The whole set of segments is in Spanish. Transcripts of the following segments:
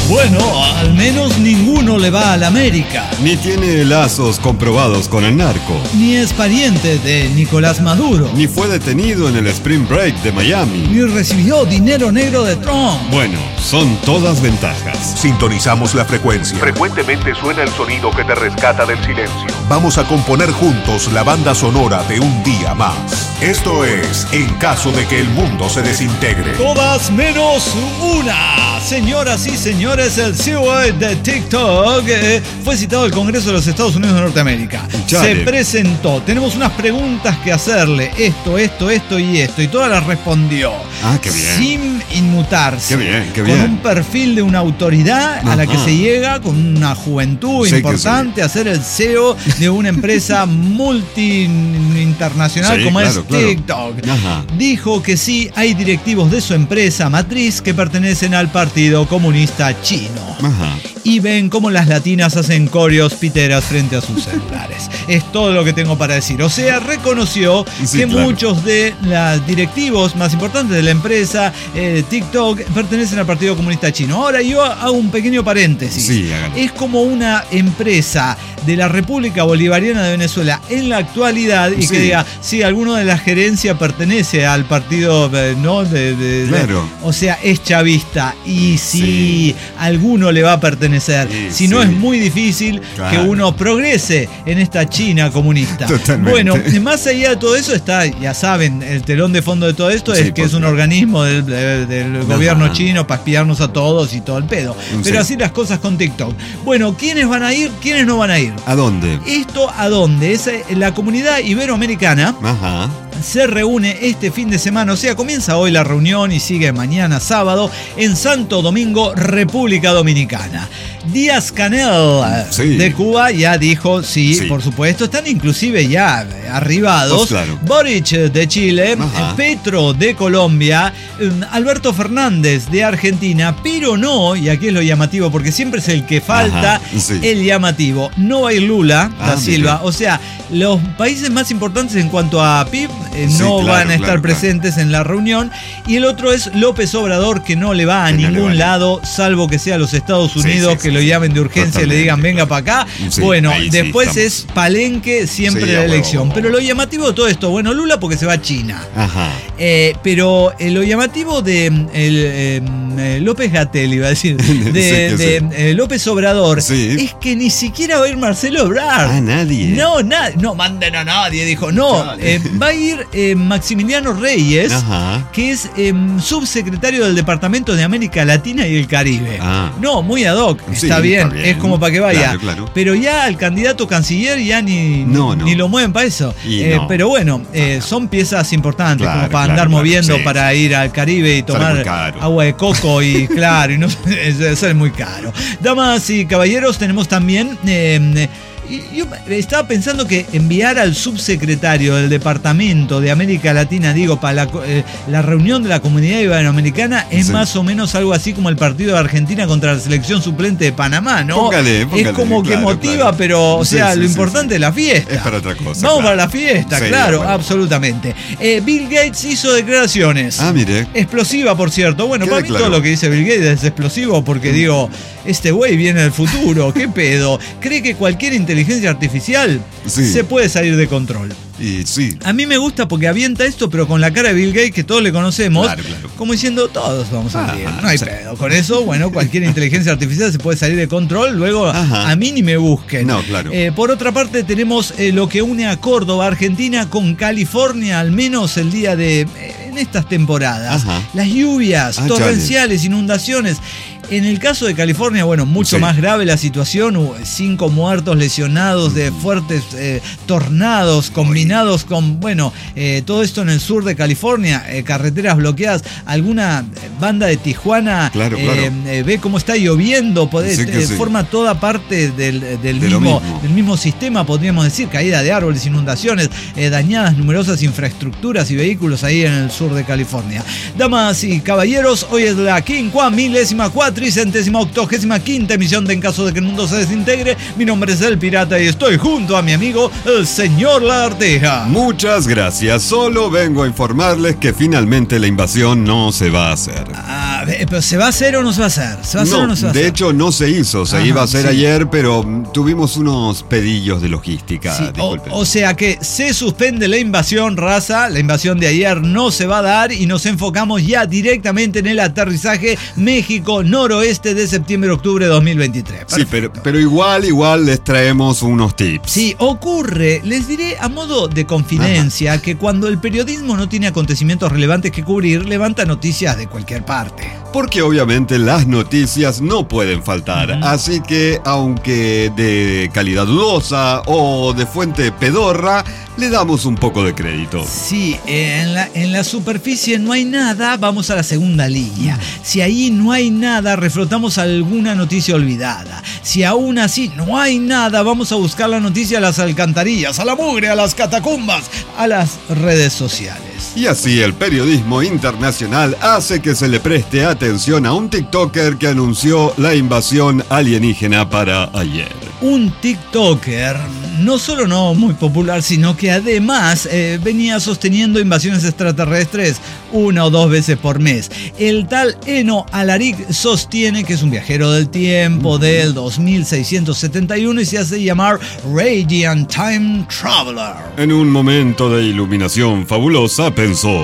Bueno, al menos ninguno le va a la América. Ni tiene lazos comprobados con el narco. Ni es pariente de Nicolás Maduro. Ni fue detenido en el Spring Break de Miami. Ni recibió dinero negro de Trump. Bueno, son todas ventajas. Sintonizamos la frecuencia. Frecuentemente suena el sonido que te rescata del silencio. Vamos a componer juntos la banda sonora de un día más. Esto es En caso de que el mundo se desintegre. Todas menos una. Señoras y señores, el CEO de TikTok fue citado al Congreso de los Estados Unidos de Norteamérica. Chale. Se presentó. Tenemos unas preguntas que hacerle. Esto y esto. Y todas las respondió. Ah, qué bien. Sin inmutarse. Qué bien, qué Con bien. un perfil de una autoridad a la que se llega, con una juventud Sí, importante, a ser el CEO de una empresa multi-internacional Sí, como claro, es claro. TikTok. Ajá. Dijo que sí hay directivos de su empresa matriz que pertenecen al Partido Comunista Chino. Ajá. Y ven cómo las latinas hacen coreos piteras frente a sus celulares. Es todo lo que tengo para decir. O sea, reconoció Sí, que claro. muchos de los directivos más importantes de la empresa TikTok pertenecen al Partido Comunista Chino. Ahora yo hago un pequeño paréntesis. Sí, hágalo. Es como una empresa de la República Bolivariana de Venezuela en la actualidad y Sí. que diga, sí, alguno de la gerencia pertenece al partido, ¿no? Claro. O sea, es chavista y si Sí. alguno le va a pertenecer. Sí, Si no, sí. es muy difícil Claro. que uno progrese en esta China comunista. Totalmente. Bueno, más allá de todo eso está, ya saben, el telón de fondo de todo esto Sí, es que por es un supuesto. organismo del gobierno Ajá. chino para espiarnos a todos y todo el pedo. Pero Sí. así las cosas con TikTok. Bueno, ¿quiénes van a ir? ¿Quiénes no van a ir? ¿A dónde? ¿Esto a dónde? Es la comunidad iberoamericana. Ajá. Se reúne este fin de semana, o sea, comienza hoy la reunión y sigue mañana sábado en Santo Domingo, República Dominicana. Díaz-Canel Sí. de Cuba ya dijo, sí, Sí. por supuesto, están inclusive ya arribados. Pues claro. Boric de Chile, Ajá. Petro de Colombia, Alberto Fernández de Argentina, pero no, y aquí es lo llamativo porque siempre es el que falta, Ajá, sí. el llamativo, no va a ir Lula da Ah, Silva, mire. o sea, los países más importantes en cuanto a PIB Sí, no claro, van a estar claro, presentes en la reunión. Y el otro es López Obrador, que no le va a Que no le ningún vale. lado, salvo que sea a los Estados Unidos, sí, que sí, lo sí. llamen de urgencia y le digan venga Totalmente. para acá. Sí, Bueno, ahí sí después estamos. es palenque siempre Sí, de a la huevo, elección. a huevo. Pero lo llamativo de todo esto, bueno, Lula porque se va a China. Ajá. Pero lo llamativo de López Gatell, iba a decir, de López Obrador, Sí. es que ni siquiera va a ir Marcelo Ebrard. Ah, nadie. No manden a nadie, dijo. No, Dale. va a ir Maximiliano Reyes, Ajá. que es subsecretario del Departamento de América Latina y el Caribe. Ah. No, muy ad hoc, Sí, está bien, está bien. es como para que vaya. Claro, claro. Pero ya al candidato canciller ya ni lo mueven para eso. Y no. Pero bueno, son piezas importantes Claro, como para claro, andar claro, moviendo sí, para ir al Caribe y Sale tomar muy caro. agua de coco y claro, y no eso es muy caro. Damas y caballeros, tenemos también yo estaba pensando que enviar al subsecretario del Departamento de América Latina, digo, para la reunión de la comunidad iberoamericana es Sí. más o menos algo así como el partido de Argentina contra la selección suplente de Panamá, ¿no? Póngale, es como que claro, motiva, claro. pero, o Sí, sea, sí, lo sí, importante sí. es la fiesta. Es para otra cosa. Vamos claro. para la fiesta, Sí, claro, bueno. absolutamente. Bill Gates hizo declaraciones. Ah, mire. Explosiva, por cierto. Bueno, ¿Qué para mí declaró? todo lo que dice Bill Gates es explosivo porque digo, este güey viene del futuro, ¿qué pedo? ¿Cree que cualquier inteligencia artificial Sí. se puede salir de control? Y sí. A mí me gusta porque avienta esto, pero con la cara de Bill Gates que todos le conocemos, Claro, claro. como diciendo, todos vamos a salir, Ajá, no hay sí. pedo. Con eso, bueno, cualquier inteligencia artificial se puede salir de control, luego Ajá. a mí ni me busquen. No, claro. Por otra parte, tenemos lo que une a Córdoba, Argentina, con California, al menos el día de... en estas temporadas. Ajá. Las lluvias, Ah, torrenciales, inundaciones. En el caso de California, bueno, mucho Sí. más grave la situación. Hubo 5 muertos lesionados de fuertes tornados combinados con, bueno, todo esto en el sur de California, carreteras bloqueadas. Alguna banda de Tijuana Claro, claro. ve cómo está lloviendo, Sí que sí. forma toda parte del De lo mismo. mismo sistema, podríamos decir, caída de árboles, inundaciones, dañadas numerosas infraestructuras y vehículos ahí en el sur de California. Damas y caballeros, hoy es la 54.485ª emisión de En caso de que el mundo se desintegre. Mi nombre es El Pirata y estoy junto a mi amigo, el señor Lagartija. Muchas gracias. Solo vengo a informarles que finalmente la invasión no se va a hacer. Ah, ¿Pero se va a hacer o no se va a hacer? ¿Se va a hacer o no se va a hacer? De hecho no se hizo, se iba a hacer sí. ayer, pero tuvimos unos pedillos de logística. Sí, Disculpen. o sea que se suspende la invasión, raza. La invasión de ayer no se va a dar y nos enfocamos ya directamente en el aterrizaje México, noroeste de septiembre-octubre de 2023. Sí, pero igual les traemos unos tips. Sí, ocurre, les diré a modo de confidencia, que cuando el periodismo no tiene acontecimientos relevantes que cubrir, levanta noticias de cualquier parte. Porque obviamente las noticias no pueden faltar, así que aunque de calidad dudosa o de fuente pedorra, le damos un poco de crédito. Sí, en la superficie no hay nada, vamos a la segunda línea. Si ahí no hay nada, reflotamos alguna noticia olvidada. Si aún así no hay nada, vamos a buscar la noticia a las alcantarillas, a la mugre, a las catacumbas, a las redes sociales. Y así el periodismo internacional hace que se le preste atención a un TikToker que anunció la invasión alienígena para ayer. Un TikToker no solo no muy popular, sino que además venía sosteniendo invasiones extraterrestres 1 o 2 veces por mes. El tal Eno Alaric sostiene que es un viajero del tiempo del 2671 y se hace llamar Radiant Time Traveler. En un momento de iluminación fabulosa pensó: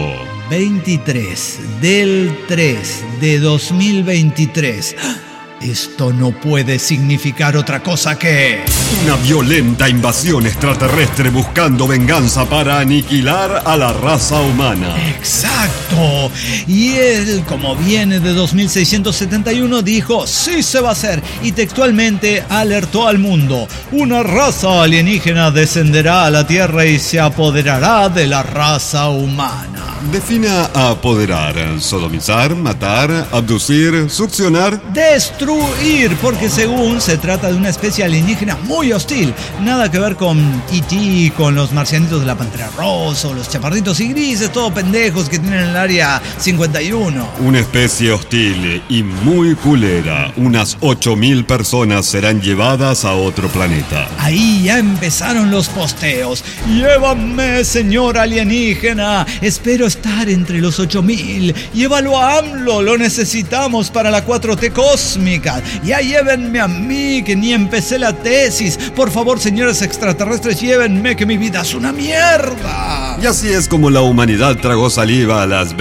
23 del 3 de 2023. Esto no puede significar otra cosa que... una violenta invasión extraterrestre buscando venganza para aniquilar a la raza humana. ¡Exacto! Y él, como viene de 2671, dijo, sí se va a hacer. Y textualmente alertó al mundo. Una raza alienígena descenderá a la Tierra y se apoderará de la raza humana. Defina apoderar: sodomizar, matar, abducir, succionar. Destruir, porque según se trata de una especie alienígena muy hostil. Nada que ver con E.T., con los marcianitos de la Pantera Rosa o los chaparritos y grises, todos pendejos que tienen el área 51. Una especie hostil y muy culera. Unas 8.000 personas serán llevadas a otro planeta. Ahí ya empezaron los posteos. Llévame, señor alienígena. Espero estar entre los 8.000. Llévalo a AMLO, lo necesitamos para la 4T cósmica. Ya llévenme a mí, que ni empecé la tesis. Por favor, señores extraterrestres, llévenme, que mi vida es una mierda. Y así es como la humanidad tragó saliva a las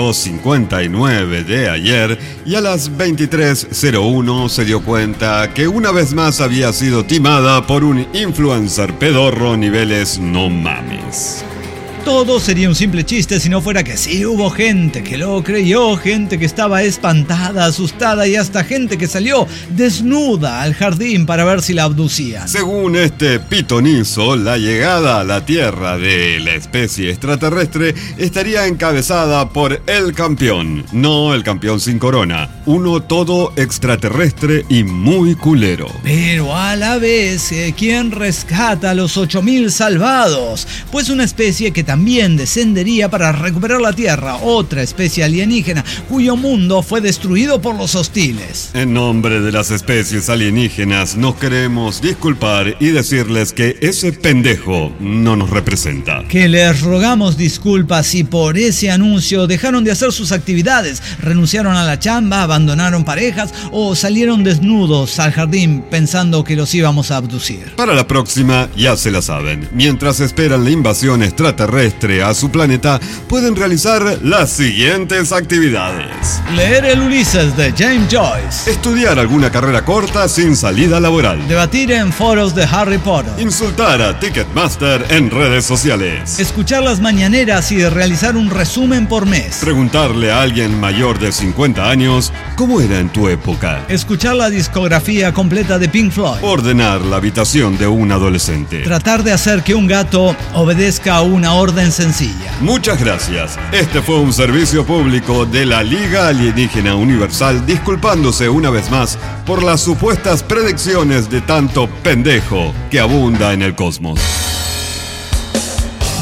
22:59 de ayer, y a las 23:01 se dio cuenta que una vez más había sido timada por un influencer pedorro niveles no mames. Todo sería un simple chiste si no fuera que sí hubo gente que lo creyó, gente que estaba espantada, asustada y hasta gente que salió desnuda al jardín para ver si la abducían. Según este pitonizo, la llegada a la Tierra de la especie extraterrestre estaría encabezada por el campeón, no el campeón sin corona, uno todo extraterrestre y muy culero. Pero a la vez, ¿quién rescata a los 8.000 salvados? Pues una especie que también descendería para recuperar la Tierra, otra especie alienígena cuyo mundo fue destruido por los hostiles. En nombre de las especies alienígenas nos queremos disculpar y decirles que ese pendejo no nos representa. Que les rogamos disculpas si por ese anuncio dejaron de hacer sus actividades, renunciaron a la chamba, abandonaron parejas o salieron desnudos al jardín pensando que los íbamos a abducir. Para la próxima ya se la saben. Mientras esperan la invasión extraterrestre a su planeta, pueden realizar las siguientes actividades: leer el Ulises de James Joyce, estudiar alguna carrera corta sin salida laboral, debatir en foros de Harry Potter, insultar a Ticketmaster en redes sociales, escuchar las mañaneras y realizar un resumen por mes, preguntarle a alguien mayor de 50 años cómo era en tu época, escuchar la discografía completa de Pink Floyd, ordenar la habitación de un adolescente, tratar de hacer que un gato obedezca a una orden sencilla. Muchas gracias. Este fue un servicio público de la Liga Alienígena Universal, disculpándose una vez más por las supuestas predicciones de tanto pendejo que abunda en el cosmos.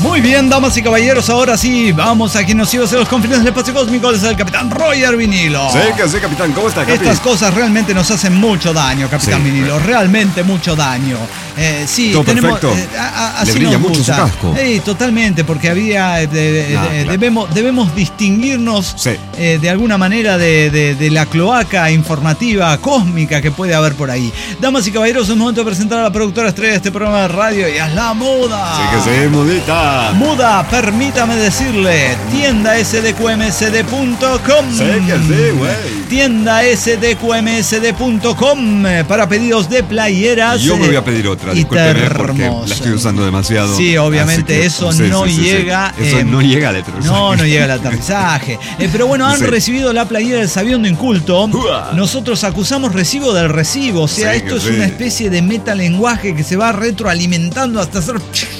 Muy bien, damas y caballeros, ahora sí, vamos a quien nos iba a hacer los confines del espacio cósmico, es el Capitán Roger Vinilo. Sí, que sí, capitán, ¿cómo está, Capi? Estas cosas realmente nos hacen mucho daño, Capitán Vinilo, realmente mucho daño. Sí, todo tenemos. Perfecto. Así le brilla nos mucho gusta. su casco. Totalmente, porque había. Claro. Debemos distinguirnos Sí. de alguna manera de la cloaca informativa cósmica que puede haber por ahí. Damas y caballeros, es el momento de presentar a la productora estrella de este programa de radio y es la Muda. Sí, que sí, mudita. Muda, permítame decirle, tienda sdqmsd.com. Sí, que sí, güey. Tienda sdqmsd.com para pedidos de playeras. Yo me voy a pedir otra, y discúlpeme porque termos. la estoy usando demasiado. Sí, obviamente, Así que, eso sí, no sí, sí, llega. sí. Eso no llega al aterrizaje. No llega al aterrizaje. Pero bueno, han Sí. recibido la playera del Sabiondo Inculto. ¡Uah! Nosotros acusamos recibo del recibo. O sea, Sí, esto que es sí. una especie de metalenguaje que se va retroalimentando hasta hacer.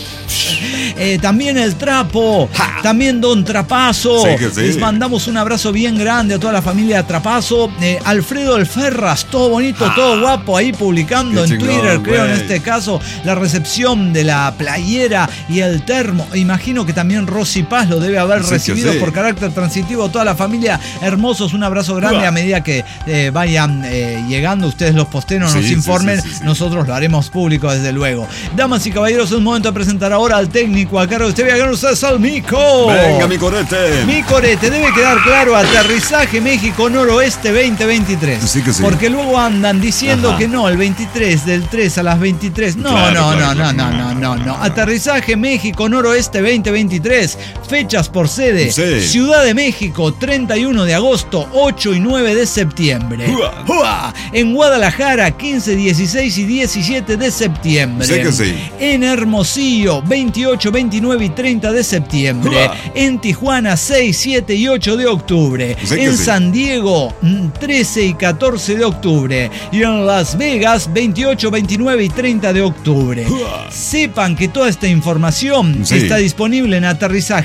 También el trapo, también Don Trapazo. Sí, que sí. Les mandamos un abrazo bien grande a toda la familia Trapazo. Alfredo El Ferras, todo bonito, todo guapo, ahí publicando Qué en chingón, Twitter, creo en güey. este caso, la recepción de la playera y el termo. Imagino que también Rosy Paz lo debe haber Sí, que recibido sí. por carácter transitivo. Toda la familia, hermosos, un abrazo grande. Uah. A medida que vayan llegando, ustedes los posteros, Sí, nos sí, informen, sí, sí, sí. nosotros lo haremos público desde luego. Damas y caballeros, es un momento de presentar ahora al técnico a cargo de este viajero, ustedes al Mico. Venga, mi corete. Mi corete, debe quedar claro, aterrizaje México Noroeste 2023. Sí que sí. Porque luego andan diciendo Ajá. que no, el 23, del 3 a las 23. No, Claro, no. claro. Aterrizaje México Noroeste 2023. Fechas por sede. Sí. Ciudad de México, 31 de agosto, 8 y 9 de septiembre. ¡Uah! ¡Uah! En Guadalajara, 15, 16 y 17 de septiembre. Sí que sí. En Hermosillo, 28, 29 y 30 de septiembre. ¡Uah! En Tijuana, 6, 7 y 8 de octubre. Sí que En sí. San Diego, 13 y 14 de octubre. Y en Las Vegas, 28, 29 y 30 de octubre. ¡Uah! Sepan que toda esta información Sí. está disponible en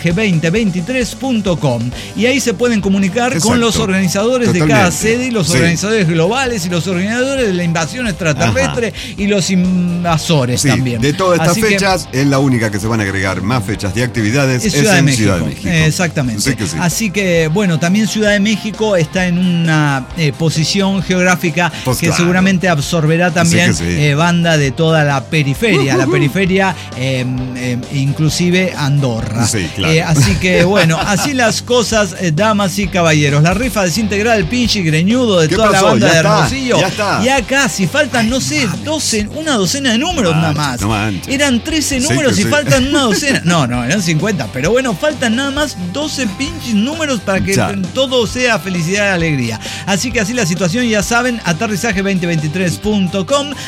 aterrizaje2023.com y ahí se pueden comunicar con Exacto. los organizadores de cada Totalmente. sede y los Sí. organizadores globales y los organizadores de la invasión extraterrestre y los invasores Sí, también. de todas estas Así que fechas, es la única que se van a agregar más fechas de actividades es Ciudad de en México. Ciudad de México. Exactamente. Sí que sí. Así que, bueno, también Ciudad de México está en una posición geográfica Pues que claro. seguramente absorberá también Sí que sí. banda de toda la periferia. La periferia, inclusive Andorra. Sí, claro. Así que, bueno, así las cosas, damas y caballeros. La rifa desintegrada del pinche greñudo de ¿Qué toda la pasó? banda Ya de está, Hermosillo. ya está. Ya casi, faltan, no sé, una docena de números No nada manches, más. no manches. Eran 13 Sí números que y sí. faltan una docena. No, eran 50. Pero bueno, faltan nada más 12 pinches números para que Ya. todo sea felicidad y alegría. Así que así la situación, ya saben, aterrizaje2023.com,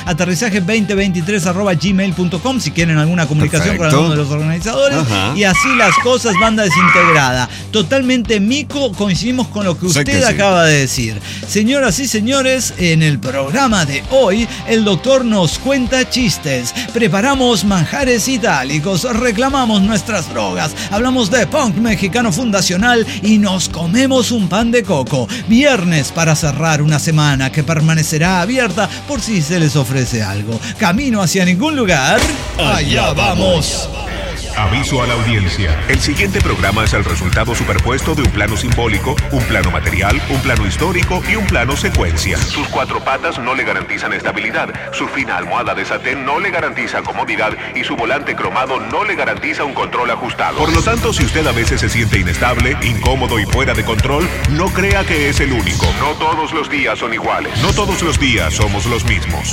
aterrizaje2023@gmail.com si quieren alguna comunicación con Perfecto. alguno de los organizadores. Ajá. Y así las cosas, banda desintegrada. Totalmente mico, coincidimos con lo que Sé usted que sí. acaba de decir. Señoras y señores, en el programa de hoy, el doctor nos cuenta chistes, preparamos manjares itálicos, reclamamos nuestras drogas, hablamos de punk mexicano fundacional y nos comemos un pan de coco. Viernes para cerrar una semana que permanecerá abierta por si se les ofrece algo. Camino hacia ningún lugar. Allá vamos. Aviso a la audiencia. El siguiente programa es el resultado superpuesto de un plano simbólico, un plano material, un plano histórico y un plano secuencia. Sus cuatro patas no le garantizan estabilidad, su fina almohada de satén no le garantiza comodidad y su volante cromado no le garantiza un control ajustado. Por lo tanto, si usted a veces se siente inestable, incómodo y fuera de control, no crea que es el único. No todos los días son iguales. No todos los días somos los mismos.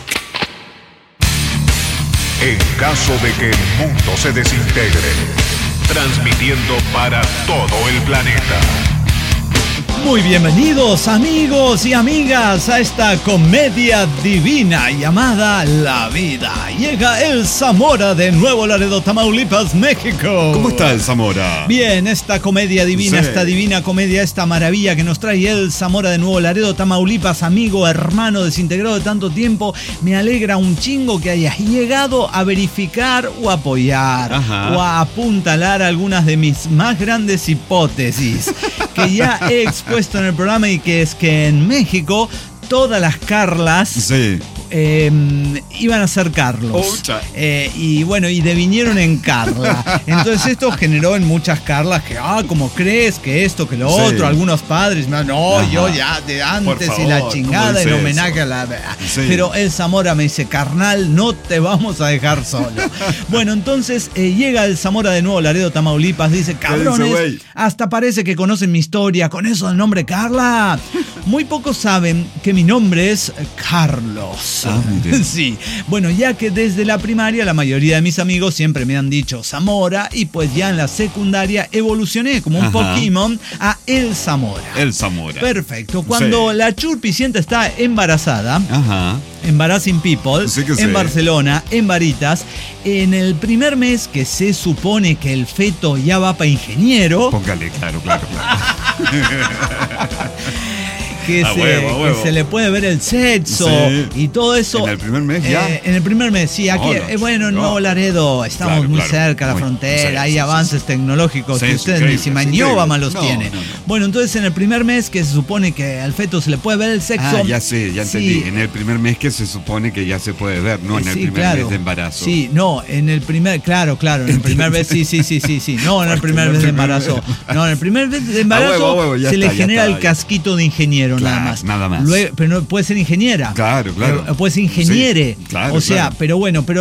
En caso de que el mundo se desintegre. Transmitiendo para todo el planeta. Muy bienvenidos amigos y amigas a esta comedia divina llamada La Vida. Llega el Zamora de Nuevo Laredo, Tamaulipas, México. ¿Cómo está el Zamora? Bien, esta comedia divina, Sí. esta divina comedia, esta maravilla que nos trae el Zamora de Nuevo Laredo, Tamaulipas, amigo, hermano, desintegrado de tanto tiempo. Me alegra un chingo que hayas llegado a verificar o apoyar Ajá. o a apuntalar algunas de mis más grandes hipótesis que ya he expuesto en el programa, y que es que en México todas las Carlas Sí. iban a ser Carlos. Y bueno, y devinieron en Carla. Entonces esto generó en muchas Carlas que, ¿cómo crees? Que esto, que lo otro. Algunos padres, no, yo ya de antes y la chingada en homenaje a la... Sí. Pero el Zamora me dice, carnal, no te vamos a dejar solo. Bueno, entonces llega el Zamora de nuevo, Laredo, Tamaulipas, dice, cabrones, hasta parece que conocen mi historia con eso del nombre Carla. Muy pocos saben que mi nombre es Carlos. Sí, bueno, ya que desde la primaria la mayoría de mis amigos siempre me han dicho Zamora y pues ya en la secundaria evolucioné como un Pokémon a El Zamora. El Zamora. Perfecto. Cuando la churpicienta está embarazada, Embarrassing People, en Barcelona, en Varitas, en el primer mes que se supone que el feto ya va para ingeniero. Póngale, claro. Que se le puede ver el sexo y todo eso. ¿En el primer mes ya? En el primer mes, sí. Aquí, Laredo, estamos muy cerca de la frontera, hay avances tecnológicos que ustedes ni si Mañóbama los tiene. No. Bueno, entonces en el primer mes que se supone que al feto se le puede ver el sexo. Ya entendí. En el primer mes que se supone que ya se puede ver, no en el primer mes de embarazo. Sí, no, en el primer, claro, en el primer mes, sí. No, en el primer mes de embarazo. No, en el primer mes de embarazo se le genera el casquito de ingeniero. Nada más. Luego, pero no puede ser ingeniera. Claro. Puede ser ingeniere. Sí, claro, o sea, pero bueno, pero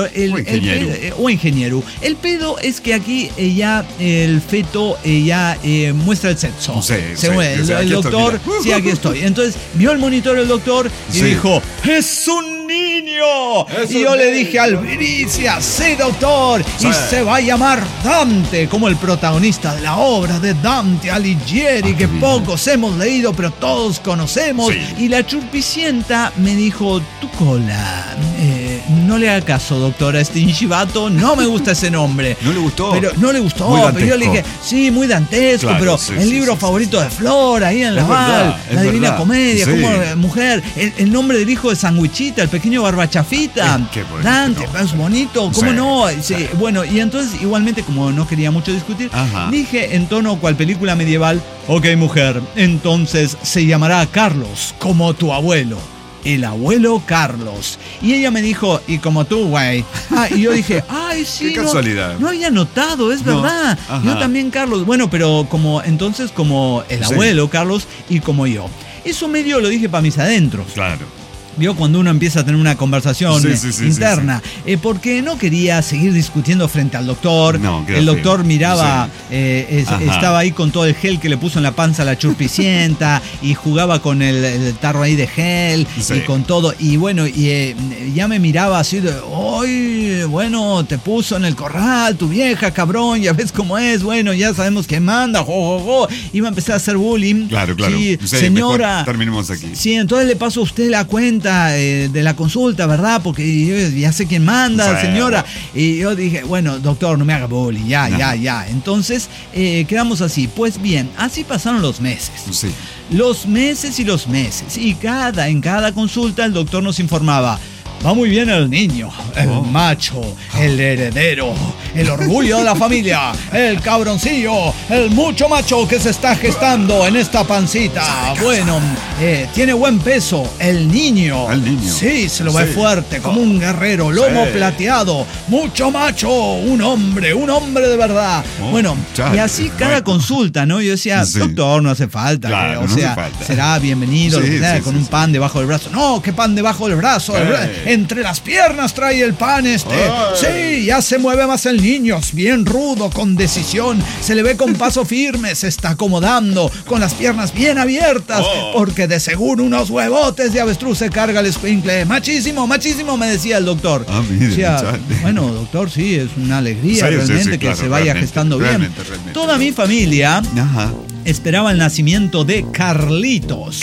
o ingeniero. El pedo es que aquí ya el feto ya muestra el sexo. El doctor, aquí estoy. Entonces vio el monitor el doctor y dijo, ¡es un niño! Y yo le dije al Vinicia, sí, doctor, y se va a llamar Dante, como el protagonista de la obra de Dante Alighieri, que pocos hemos leído, pero todos conocemos. Y la churpicienta me dijo, tu cola, no le haga caso, doctora, este Inchibato, no me gusta ese nombre. ¿No le gustó? Pero no le gustó, pero yo le dije, sí, muy dantesco, pero el libro favorito de Flora, ahí en Laval, la Divina Comedia, como mujer, el nombre del hijo de Sandwichita, el pequeño Barbachafita, qué bonito, Dante, es bonito, ¿cómo no? Bueno, y entonces igualmente, como no quería mucho discutir, dije en tono cual película medieval, ok, mujer, entonces se llamará Carlos, como tu abuelo. El abuelo Carlos. Y ella me dijo, y como tú, güey. Y yo dije, ay, sí. Qué casualidad. No había notado, es verdad. Yo también, Carlos. Bueno, pero como el abuelo Carlos y como yo. Eso medio lo dije para mis adentros. Claro. ¿Vio? Cuando uno empieza a tener una conversación interna. Porque no quería seguir discutiendo frente al doctor. El doctor miraba, estaba ahí con todo el gel que le puso en la panza a la churpicienta y jugaba con el tarro ahí de gel y con todo. Y bueno, ya me miraba así de, ¡ay! Bueno, te puso en el corral tu vieja, cabrón, ya ves cómo es. Bueno, ya sabemos quién manda, Iba a empezar a hacer bullying. Claro. Sí, señora. Terminemos aquí. Sí, entonces le paso a usted la cuenta de la consulta, ¿verdad? Porque yo ya sé quién manda, señora. Y yo dije, bueno, doctor, no me haga bullying, ya. Entonces, quedamos así. Pues bien, así pasaron los meses. Sí. Los meses. Y en cada consulta el doctor nos informaba, va muy bien el niño, el macho, el heredero, el orgullo de la familia, el cabroncillo, el mucho macho que se está gestando en esta pancita. Bueno, tiene buen peso, el niño. Sí, se lo ve fuerte, como un guerrero, lomo plateado, mucho macho, un hombre de verdad. Bueno, y así cada consulta, ¿no? Yo decía, doctor, no hace falta. Claro, o sea, será bienvenido, con un pan debajo del brazo. No, ¿qué pan debajo del brazo? Entre las piernas trae el pan Sí, ya se mueve más el niño, es bien rudo, con decisión, se le ve con paso firme, se está acomodando, con las piernas bien abiertas, porque de seguro unos huevotes de avestruz se carga el escuincle. Machísimo, me decía el doctor. Bueno, doctor, sí, es una alegría realmente que se vaya gestando bien. Toda mi familia esperaba el nacimiento de Carlitos.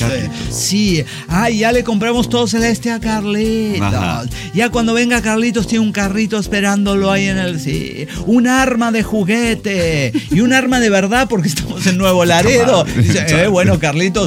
Ya le compramos todo celeste a Carlitos. Ya cuando venga Carlitos tiene un carrito esperándolo ahí en un arma de juguete y un arma de verdad porque estamos en Nuevo Laredo. Bueno, Carlitos,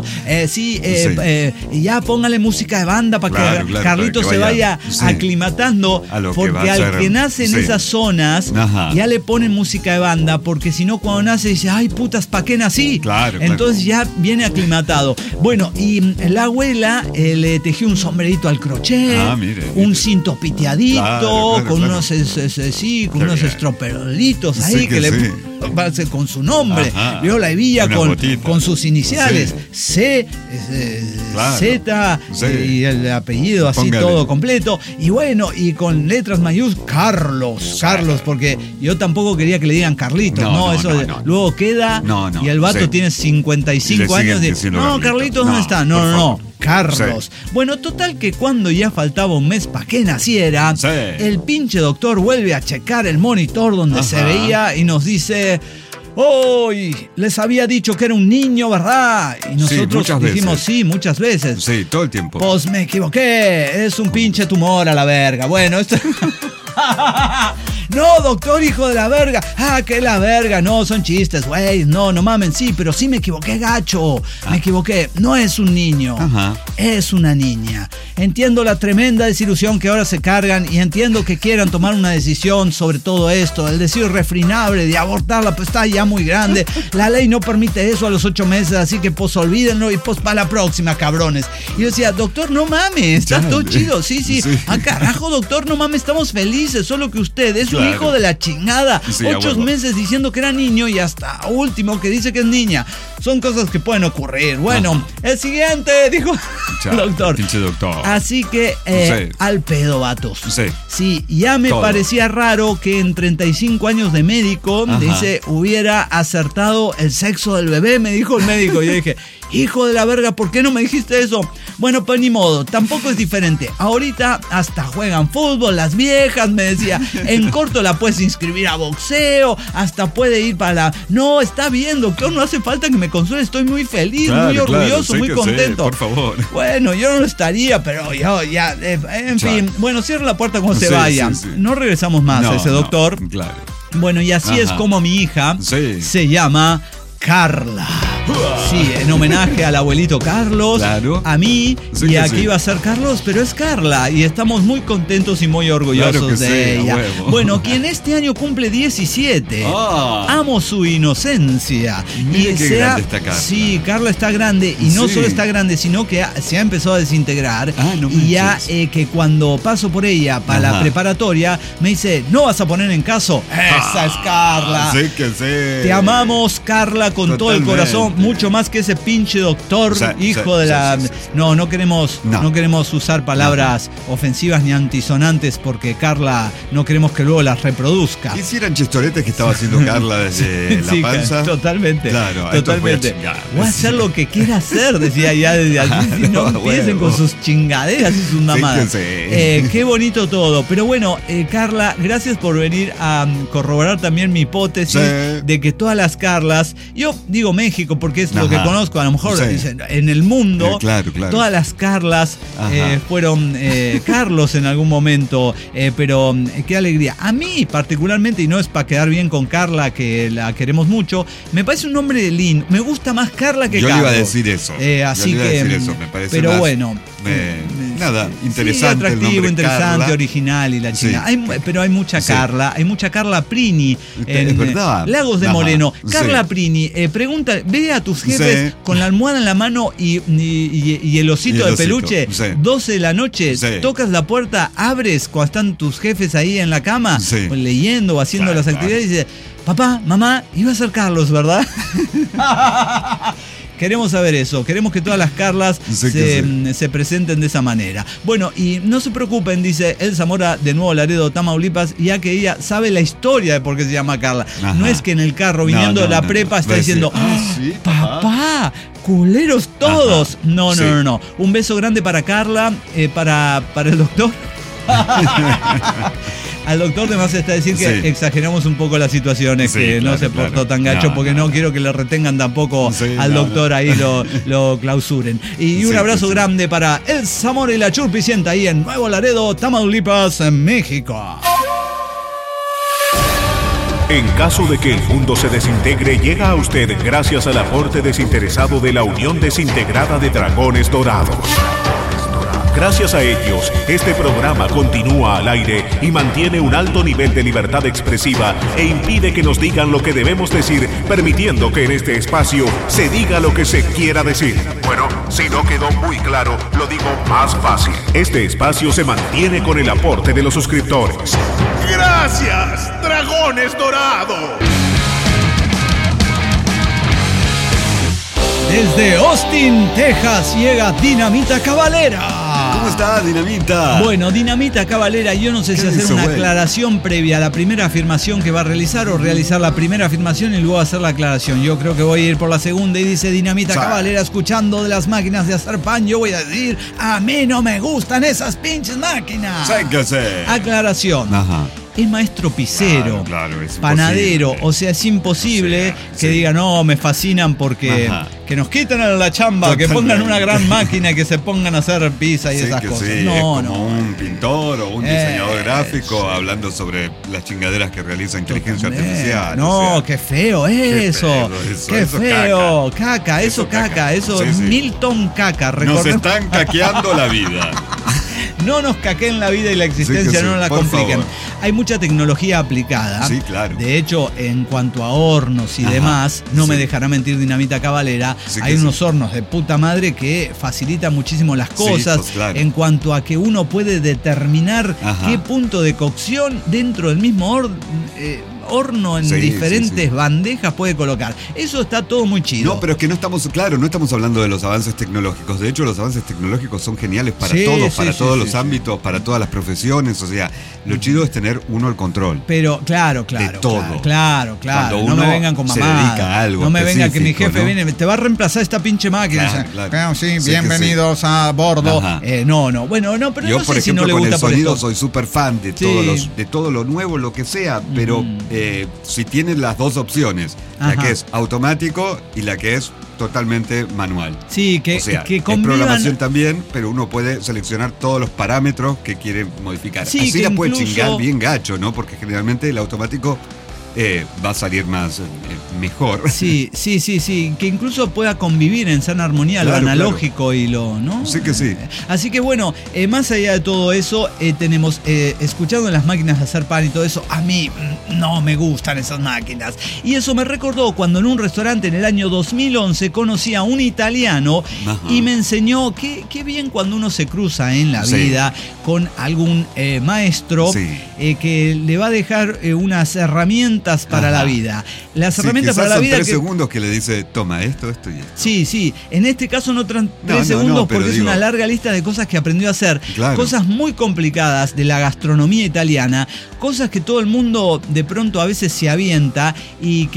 ya póngale música de banda para que Carlitos se vaya aclimatando, porque al que nace en esas zonas ya le ponen música de banda, porque si no cuando nace dice, ay putas, ¿para qué nací? Claro. Entonces ya viene aclimatado. Bueno, y la abuela le tejió un sombrerito al crochet, un cinto piteadito, con unos unos estroperolitos ahí que le con su nombre. Vio la hebilla con sus iniciales. C, Z, y el apellido así. Póngale. Todo completo. Y bueno, y con letras mayúsculas, Carlos, porque yo tampoco quería que le digan Carlitos. Luego queda y el vato tiene 55 años. Carlitos, ¿dónde está? No. Carlos. Sí. Bueno, total que cuando ya faltaba un mes para que naciera, el pinche doctor vuelve a checar el monitor donde se veía y nos dice: ¡Hoy! Les había dicho que era un niño, ¿verdad? Y nosotros dijimos sí, muchas veces. Sí, todo el tiempo. Pues me equivoqué, es un pinche tumor a la verga. Bueno, esto... No, doctor, hijo de la verga. Que la verga. No, son chistes, güey. No mamen, sí, pero sí me equivoqué, gacho. Me equivoqué. No es un niño. Es una niña. Entiendo la tremenda desilusión que ahora se cargan y entiendo que quieran tomar una decisión sobre todo esto. El deseo irrefrenable de abortarla pues está ya muy grande. La ley no permite eso a los 8 meses, así que pues olvídenlo y pues para la próxima, cabrones. Y yo decía, doctor, no mames, está todo chido. Sí. Carajo, doctor, no mames, estamos felices. Solo que usted es un hijo de la chingada. 8 meses diciendo que era niño y hasta último que dice que es niña. Son cosas que pueden ocurrir. Bueno, el siguiente, dijo el doctor. Pinche doctor. Así que al pedo, vatos. Sí, ya me parecía raro que en 35 años de médico, dice, hubiera acertado el sexo del bebé, me dijo el médico. Y yo dije, hijo de la verga, ¿por qué no me dijiste eso? Bueno, pues ni modo, tampoco es diferente. Ahorita hasta juegan fútbol, las viejas, me decía. En corto la puedes inscribir a boxeo, hasta puede ir para la... No, está bien, doctor, no hace falta que me consuele, estoy muy feliz, muy orgulloso, muy contento. Por favor. Bueno, yo no lo estaría, pero yo ya... en fin, bueno, cierra la puerta cuando se vaya. No regresamos más a ese doctor. Claro. Bueno, y así es como mi hija se llama Carla. Sí, en homenaje al abuelito Carlos, a mí, y aquí iba a ser Carlos, pero es Carla, y estamos muy contentos y muy orgullosos de ella. Bueno, quien este año cumple 17. Amo su inocencia. Mire qué grande está Carla. Sí, Carla está grande, y no solo está grande, sino que se ha empezado a desintegrar. Y ya que cuando paso por ella para la preparatoria, me dice, ¿no vas a poner en caso? Esa es Carla. Sí que sí. Te amamos, Carla, con todo el corazón. Mucho más que ese pinche doctor, hijo de la... No queremos usar palabras ofensivas ni antisonantes porque Carla no queremos que luego las reproduzca. ¿Qué hicieran chistoretes que estaba haciendo Carla desde la panza? Totalmente. Claro, totalmente. Voy a hacer lo que quiera hacer, decía ya desde allí. No empiecen con sus chingaderas y sus mamadas. Qué bonito todo. Pero bueno, Carla, gracias por venir a corroborar también mi hipótesis de que todas las Carlas, yo digo México porque es lo que conozco, a lo mejor en el mundo, todas las Carlas fueron Carlos en algún momento, pero qué alegría. A mí particularmente, y no es para quedar bien con Carla, que la queremos mucho, me parece un nombre lindo, me gusta más Carla que Carlos. Yo le iba a decir eso. Así que, me parece pero más, bueno. Nada, interesante. Atractivo, interesante, Carla. Original y la china. Pero hay mucha Carla, hay mucha Carla Prini en Lagos de Moreno. Carla Prini, pregunta, ve a tus jefes con la almohada en la mano y el osito de peluche, 12 de la noche, tocas la puerta, abres cuando están tus jefes ahí en la cama, leyendo o haciendo las actividades y dices, papá, mamá, iba a ser Carlos, ¿verdad? Queremos saber eso, queremos que todas las Carlas se presenten de esa manera. Bueno, y no se preocupen, dice El Zamora de Nuevo Laredo, Tamaulipas, ya que ella sabe la historia de por qué se llama Carla. No es que en el carro viniendo de la prepa está diciendo, papá, culeros todos. No. Un beso grande para Carla, para el doctor. Al doctor además está decir que exageramos un poco las situaciones, que no se portó tan gacho, porque no quiero que le retengan tampoco al doctor, ahí lo clausuren. Y un abrazo grande para El Zamora y la Churpicienta ahí en Nuevo Laredo, Tamaulipas, en México. En caso de que el mundo se desintegre, llega a usted gracias al aporte desinteresado de la Unión Desintegrada de Dragones Dorados. Gracias a ellos, este programa continúa al aire y mantiene un alto nivel de libertad expresiva e impide que nos digan lo que debemos decir, permitiendo que en este espacio se diga lo que se quiera decir. Bueno, si no quedó muy claro, lo digo más fácil. Este espacio se mantiene con el aporte de los suscriptores. ¡Gracias, Dragones Dorados! Desde Austin, Texas, llega Dinamita Cavalera. ¿Cómo está, Dinamita? Bueno, Dinamita Cavalera, yo no sé si hacer una aclaración previa a la primera afirmación que va a realizar o realizar la primera afirmación y luego hacer la aclaración. Yo creo que voy a ir por la segunda y dice Dinamita Cavalera, escuchando de las máquinas de hacer pan, yo voy a decir, a mí no me gustan esas pinches máquinas. Séquese. Aclaración. Ajá. Es maestro pisero, claro, es panadero, imposible. o sea, es imposible que diga, no, me fascinan porque que nos quiten a la chamba, Totalmente. que pongan una gran máquina y que se pongan a hacer pizza y esas cosas. Sí, No, es como un pintor o un diseñador gráfico sí. hablando sobre las chingaderas que realiza inteligencia artificial. No, o sea, qué feo eso. Qué eso feo. Caca, eso caca. Eso Sí, sí. Milton Caca. Nos están caqueando la vida. No nos caqueen la vida y la existencia, Sí que sí, no la por compliquen. favor. Hay mucha tecnología aplicada. Sí, claro. De hecho, en cuanto a hornos y Ajá, demás, no me sí. dejará mentir Dinamita Cavalera, Sí hay que unos sí. hornos de puta madre que facilitan muchísimo las cosas pues claro. en cuanto a que uno puede determinar Ajá. qué punto de cocción dentro del mismo horno en Sí, diferentes sí. bandejas puede colocar. Eso está todo muy chido. No, pero es que no estamos hablando de los avances tecnológicos. De hecho, los avances tecnológicos son geniales para Sí, todos, sí, para sí, todos sí, los sí. ámbitos, para todas las profesiones. O sea, lo chido es tener uno el control. Pero claro. De todo. Claro. Cuando No me uno vengan con se mamadas. dedica a algo No me venga que mi específico, jefe ¿no? viene, te va a reemplazar esta pinche máquina. Claro, O sea, claro. claro, sí, Sí que bienvenidos a bordo. Ajá. No. Bueno, no, pero Yo, no por sé si ejemplo, no le con gusta el por sonido esto. soy súper fan de, Sí. de todo lo nuevo, lo que sea, pero si tienes las dos opciones, la Ajá. que es automático y la que es totalmente manual. Sí, que, O sea, que es convivan. programación también, pero uno puede seleccionar todos los parámetros que quiere modificar. Sí, Así que la puede incluso- chingar bien gacho, ¿no? Porque generalmente el automático va a salir más mejor. Sí, que incluso pueda convivir en sana armonía Claro, lo analógico y lo, ¿no? Sí que sí. Así que bueno, más allá de todo eso, tenemos, escuchando las máquinas de hacer pan y todo eso, a mí no me gustan esas máquinas. Y eso me recordó cuando en un restaurante en el año 2011 conocí a un italiano Ajá. y me enseñó qué bien cuando uno se cruza en la Sí. vida con algún maestro Sí. que le va a dejar unas herramientas para Ajá. la vida. Las Sí, herramientas quizás para la son vida 3 que... segundos que le dice, toma esto y esto. Sí. En este caso no 3 No, segundos pero porque es digo- una larga lista de cosas que aprendió a hacer. Claro. Cosas muy complicadas de la gastronomía italiana. Cosas que todo el mundo de pronto a veces se avienta y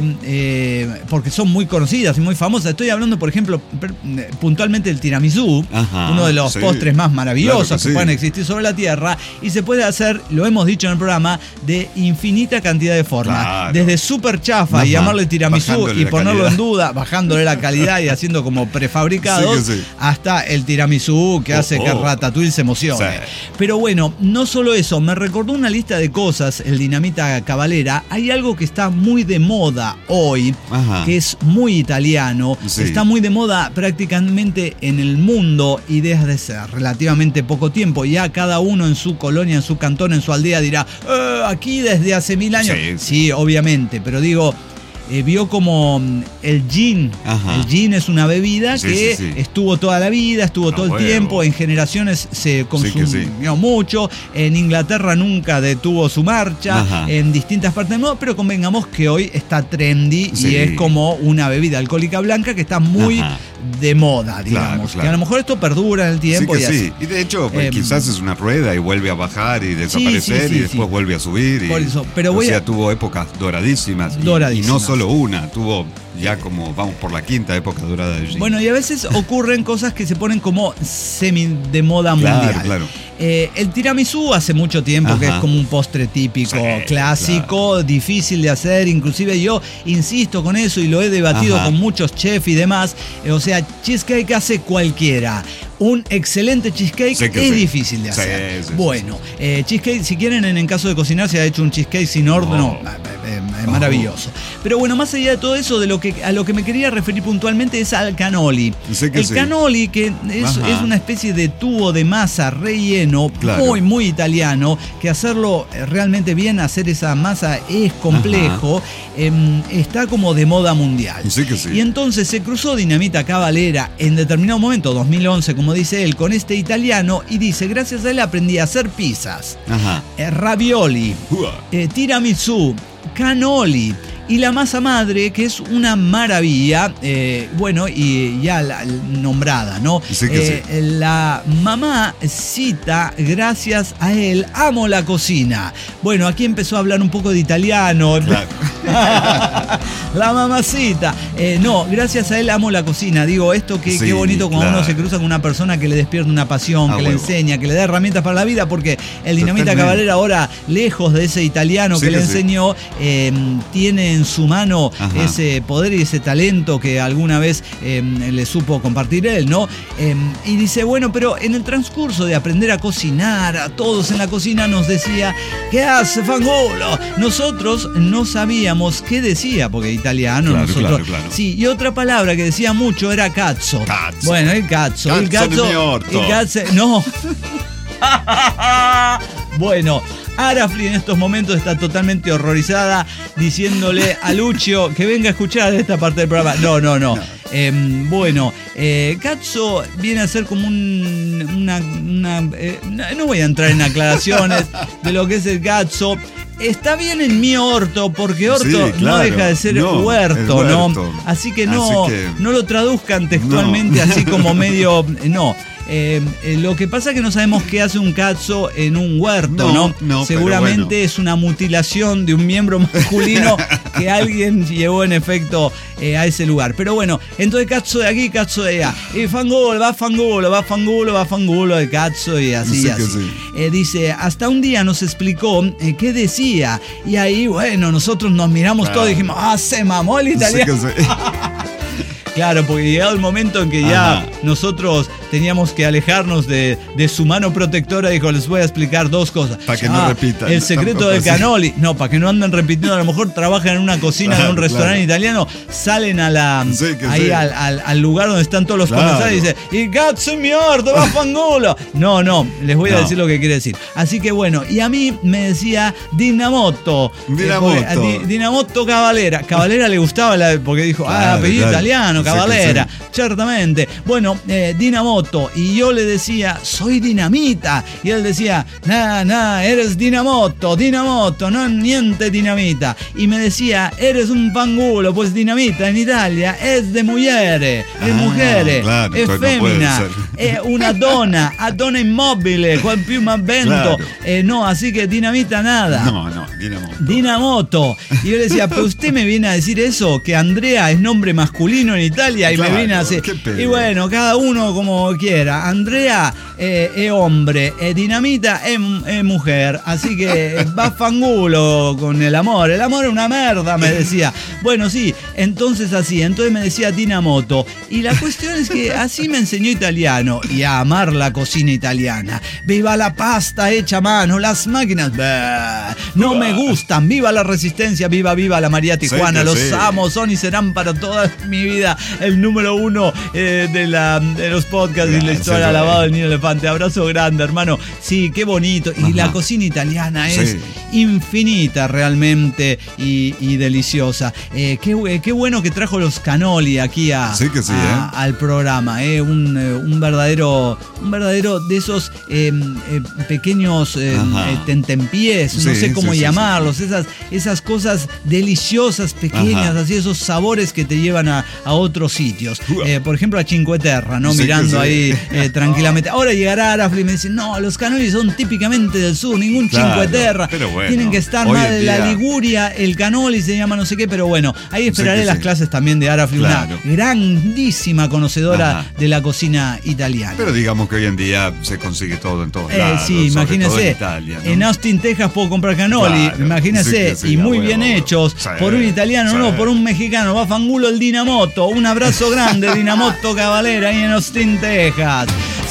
que... porque son muy conocidas y muy famosas. Estoy hablando, por ejemplo, puntualmente del tiramisú. Ajá, uno de los sí. postres más maravillosos Claro que que sí. pueden existir sobre la Tierra. Y se puede hacer, lo hemos dicho en el programa, de infinita cantidad de formas. Claro. Desde súper chafa y Ajá. llamarle tiramisú Bajándole y la ponerlo calidad. en duda, bajándole la calidad y haciendo como prefabricados, Sí que sí. hasta el tiramisú que hace que Ratatouille se emocione. Sí. Pero bueno, no solo eso, me recordó una lista de cosas, el Dinamita Cavalera. Hay algo que está muy de moda hoy, Ajá. que es muy italiano, Sí. está muy de moda prácticamente en el mundo y desde hace relativamente poco tiempo. Ya cada uno en su colonia, en su cantón, en su aldea dirá, aquí desde hace 1000 años. Sí. Sí, obviamente, pero digo, vio como el gin. Ajá. El gin es una bebida Sí, que sí, sí. estuvo toda la vida, estuvo todo el huevo. tiempo, en generaciones se consumió sí. mucho. En Inglaterra nunca detuvo su marcha, Ajá. en distintas partes del mundo, pero convengamos que hoy está trendy Sí. y es como una bebida alcohólica blanca que está muy Ajá. de moda, digamos. Claro. Que a lo mejor esto perdura en el tiempo Sí que y así. sí. Y de hecho, pues, Em, quizás es una rueda y vuelve a bajar y desaparecer sí, y después sí. vuelve a subir. Y, Por eso, pero o voy sea, a- tuvo épocas doradísimas. Y Doradísimas. no solo una, tuvo ya como, vamos por la quinta época dorada de gin. Bueno, y a veces ocurren cosas que se ponen como semi de moda Claro, mundial. claro. El tiramisú hace mucho tiempo que Ajá. es como un postre típico, Sí, clásico, difícil de hacer. Inclusive yo insisto con eso y lo he debatido Ajá. con muchos chefs y demás. O sea, cheesecake hace cualquiera. Un excelente cheesecake Sí que es sí. difícil de Sí, hacer. sí, Bueno, cheesecake, si quieren, en caso de cocinar, se ha hecho un cheesecake sin horno. maravilloso. Pero bueno, más allá de todo eso, a lo que me quería referir puntualmente es al cannoli. El cannoli, que es una especie de tubo de masa relleno, muy, muy italiano, que hacerlo realmente bien, hacer esa masa es complejo, está como de moda mundial. Y entonces se cruzó Dinamita Cavalera en determinado momento, 2011, como dice él, con este italiano, y dice, gracias a él aprendí a hacer pizzas, ravioli, tiramisù, cannoli y la masa madre, que es una maravilla, bueno, y ya nombrada, ¿no? La mamacita, gracias a él, amo la cocina. Bueno, aquí empezó a hablar un poco de italiano. Claro. La mamacita. No, gracias a él amo la cocina. Digo, esto qué bonito cuando uno se cruza con una persona que le despierta una pasión, que le enseña, que le da herramientas para la vida, porque el Dinamita Cavalera ahora, lejos de ese italiano que le enseñó, tiene en su mano ese poder y ese talento que alguna vez le supo compartir él, ¿no? Y dice, bueno, pero en el transcurso de aprender a cocinar, a todos en la cocina nos decía, ¿qué hace, Fangulo? Nosotros no sabíamos qué decía, porque italiano, nosotros. Claro. Sí, y otra palabra que decía mucho era cazzo. Bueno, el cazzo. No. Bueno, Arafli en estos momentos está totalmente horrorizada, diciéndole a Lucio que venga a escuchar esta parte del programa. No. Bueno, cazzo viene a ser como no voy a entrar en aclaraciones de lo que es el cazzo. Está bien en mi orto, porque orto no deja de ser huerto, ¿no? Así que no lo traduzcan textualmente así como medio... No. Lo que pasa es que no sabemos qué hace un cazzo en un huerto, ¿no? Seguramente es una mutilación de un miembro masculino que alguien llevó en efecto a ese lugar. Pero bueno, entonces cazzo de aquí, cazzo de allá. Y fangulo, va fangulo, el cazzo y así. Dice, hasta un día nos explicó qué decía. Y ahí, bueno, nosotros nos miramos todos y dijimos, se mamó el italiano. Claro, porque llegado el momento en que ya nosotros teníamos que alejarnos de su mano protectora, dijo, les voy a explicar dos cosas. Para que no repitan. El secreto del cannoli. No, para que no anden repitiendo. A lo mejor trabajan en una cocina de un restaurante italiano, salen a al lugar donde están todos los comensales y dicen, y cazzo mi orto, va fangulo. No, les voy a decir lo que quiere decir. Así que bueno, y a mí me decía Dinamoto Cavalera. Cavalera le gustaba porque dijo, apellido italiano, Cavalera, ciertamente. Bueno, Dinamoto, y yo le decía, soy Dinamita, y él decía, eres Dinamoto, no niente Dinamita, y me decía, eres un fangulo, pues Dinamita en Italia es de mujeres, es femmina, es una donna immobile, qual più ma vento, no, así que Dinamita nada. Dinamoto. Y yo le decía, pero usted me viene a decir eso, que Andrea es nombre masculino en Italia, y me viene a decir, y bueno, cada uno como quiera. Andrea es hombre, Dinamita es mujer, así que va fangulo con el amor es una merda, me decía. Bueno, sí, entonces me decía Dinamoto, y la cuestión es que así me enseñó italiano, y a amar la cocina italiana. Viva la pasta hecha a mano, las máquinas no me gustan, viva la resistencia, viva la María Tijuana, los amo, son y serán para toda mi vida el número 1 de los podcasts y la historia lavado del niño elefante. Abrazo grande, hermano. Sí, qué bonito. Y la cocina italiana es infinita realmente y deliciosa. Qué bueno que trajo los cannoli aquí al programa. Un verdadero de esos pequeños tentempiés, no sé cómo llamarlos, esas cosas deliciosas, pequeñas, así, esos sabores que te llevan a otros sitios. Por ejemplo, a Cinque Terre, ¿no? Mirando ahí tranquilamente. Ahora llegará Arafli y me dice, no, los cannoli son típicamente del sur, ningún Cinque Terre. Bueno, tienen que estar más de la Liguria, el cannoli se llama no sé qué, pero bueno, ahí esperaré las clases también de Arafli, una grandísima conocedora de la cocina italiana. Pero digamos que hoy en día se consigue todo en todos lados. Sí, imagínese, en Italia, ¿no? En Austin, Texas puedo comprar cannoli, imagínese, y muy bien hechos, por un italiano, por un mexicano. Va fangulo el Dinamoto. Un abrazo grande, Dinamoto Cavalera, ahí en Austin, Texas.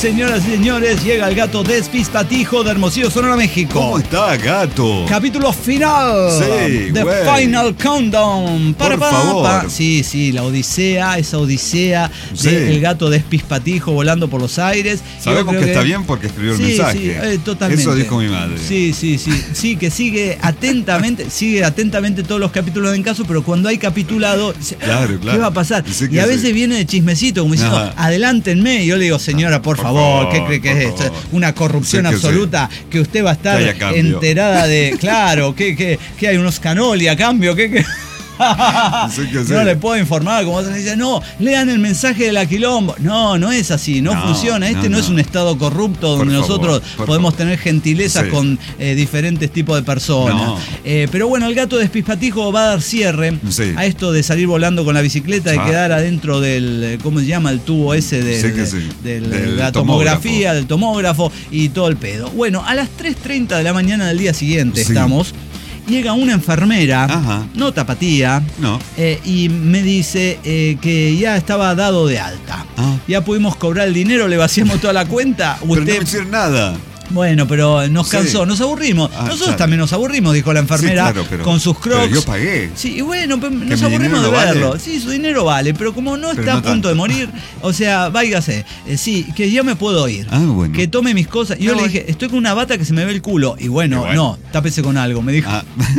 señoras y señores, llega el gato Despistatijo de Hermosillo, Sonora, México. ¿Cómo está, gato? Capítulo final. Sí, The güey. Final Countdown. Por favor. Sí, la odisea, esa odisea Sí. del gato Despistatijo volando por los aires. Sabemos Yo creo que está bien porque escribió el Sí, mensaje. sí, totalmente. Eso dijo mi madre. Sí, que sigue atentamente todos los capítulos en caso, pero cuando hay capitulado, Claro. ¿qué va a pasar? Dice Y que a sí. veces viene de chismecito, como diciendo, Ajá. adelántenme. Y yo le digo, señora, por favor, ¿qué cree que es esto? Una corrupción Sí que absoluta, que usted va a estar Que haya cambio. enterada de, claro, que hay unos canoli a cambio, que Sí que sí. no le puedo informar, como otros dicen, no, lean el mensaje de la quilombo. No es así, no funciona. No es un estado corrupto donde nosotros podemos tener gentilezas con diferentes tipos de personas. No. Pero bueno, el gato Despistatijo va a dar cierre a esto de salir volando con la bicicleta, de quedar adentro del, ¿cómo se llama? El tubo ese de la tomografía, del tomógrafo y todo el pedo. Bueno, a las 3:30 de la mañana del día siguiente estamos. Llega una enfermera, no tapatía, y me dice que ya estaba dado de alta. Ya pudimos cobrar el dinero, le vaciamos toda la cuenta. Pero no me hicieron nada. Bueno, pero nos cansó, nos aburrimos. Nosotros también nos aburrimos, dijo la enfermera, con sus crocs. Pero yo pagué. Sí, y bueno, nos aburrimos de verlo. Vale. Sí, su dinero vale, pero como no está no a punto tanto. de morir, o sea, váyase. Sí, que yo me puedo ir. Bueno. Que tome mis cosas. Y yo le dije, estoy con una bata que se me ve el culo. Y bueno, no, tápese con algo, me dijo.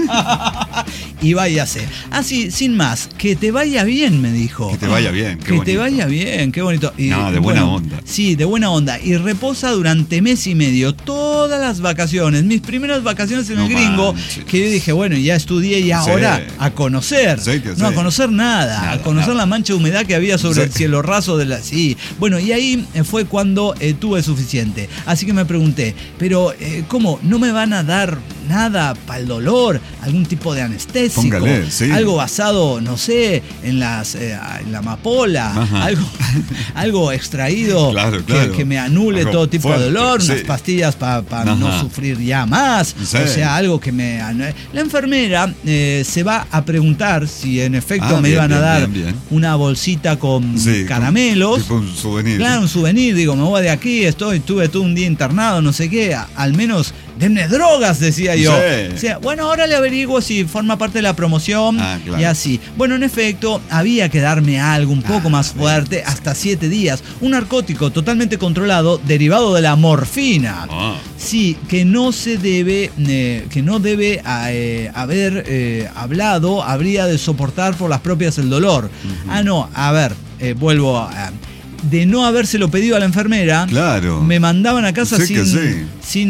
Y váyase. Así, sin más, que te vaya bien, me dijo. Que te vaya bien, qué Que bonito. te vaya bien, qué bonito. Y, de buena onda. Sí, de buena onda. Y reposa durante mes y medio, todas las vacaciones, mis primeras vacaciones en el gringo, que yo dije, bueno, ya estudié y ahora a conocer. No, a conocer nada, a conocer la mancha de humedad que había sobre el cielo raso de la... Sí, bueno, y ahí fue cuando tuve suficiente. Así que me pregunté, pero ¿cómo? ¿No me van a dar nada para el dolor? ¿Algún tipo de anestésico? Póngale, Algo basado, no sé, en la amapola, algo extraído que me anule algo todo tipo fuerte, de dolor, unas pastillas para no sufrir ya más, o sea, algo que me... La enfermera se va a preguntar si en efecto me iban a dar una bolsita con caramelos. Tipo un souvenir. Claro, un souvenir, digo, me voy de aquí, estuve todo un día internado, no sé qué, al menos denme drogas, decía yo. O sea, bueno, ahora le averiguo si forma parte de la promoción y así. Bueno, en efecto, había que darme algo un poco más fuerte, hasta 7 días. Un narcótico totalmente controlado, derivado de la morfina. Sí, que no se debe, que no debe haber hablado, habría de soportar por las propias el dolor. No, a ver, vuelvo a... De no habérselo pedido a la enfermera, me mandaban a casa sin